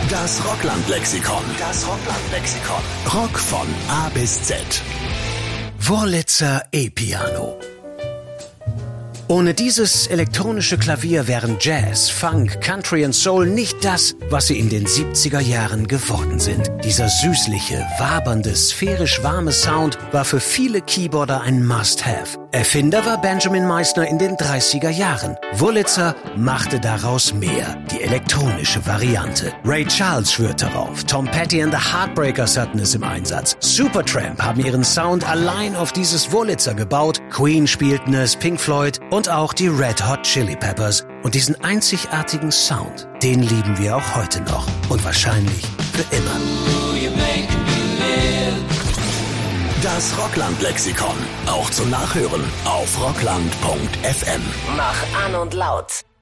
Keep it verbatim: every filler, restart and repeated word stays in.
Das Rockland-Lexikon. Das Rockland-Lexikon. Rock von A bis Z. Wurlitzer E-Piano. Ohne dieses elektronische Klavier wären Jazz, Funk, Country und Soul nicht das, was sie in den siebziger Jahren geworden sind. Dieser süßliche, wabernde, sphärisch warme Sound war für viele Keyboarder ein Must-Have. Erfinder war Benjamin Meisner in den dreißiger Jahren. Wurlitzer machte daraus mehr, die elektronische Variante. Ray Charles schwört darauf, Tom Petty and the Heartbreakers hatten es im Einsatz. Supertramp haben ihren Sound allein auf dieses Wurlitzer gebaut, Queen spielten es, Pink Floyd und auch die Red Hot Chili Peppers. Und diesen einzigartigen Sound, den lieben wir auch heute noch und wahrscheinlich für immer. Das Rockland-Lexikon, auch zum Nachhören auf rockland punkt f m. Mach an und laut.